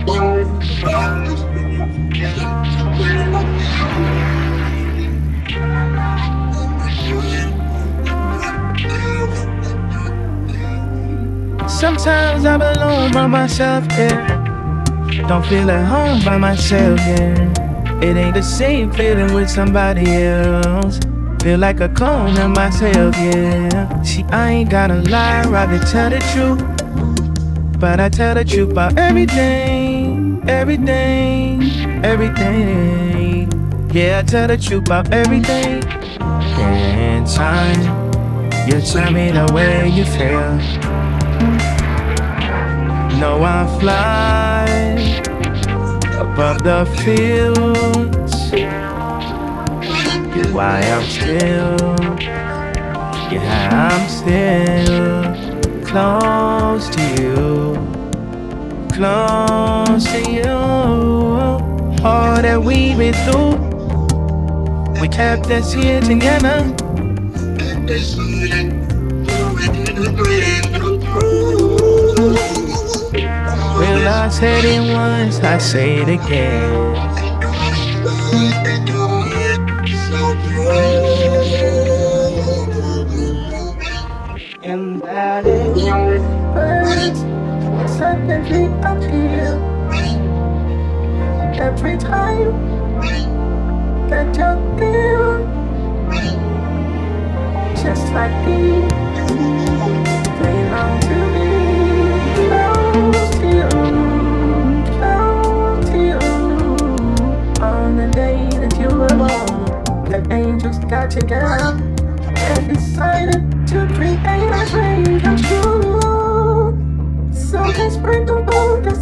Sometimes I belong by myself, yeah. Don't feel at home by myself, yeah. It ain't the same feeling with somebody else. Feel like a clone of myself, yeah. See, I ain't gotta lie, rather tell the truth. But I tell the truth about everything, everything, everything. Yeah, I tell the truth about everything. In time, you tell me the way you feel. No, I fly above the fields. Why I'm still, yeah, I'm still close to you, close to you. All that we've been through, we kept us here together. Well, I said it once, I say it again. And that it hurts, suddenly appear every time that you're there. Just like these, belong to me. Close to you, close to you. On the day that you were born, the angels got together and decided to create a dream come true. So they sprinkle all the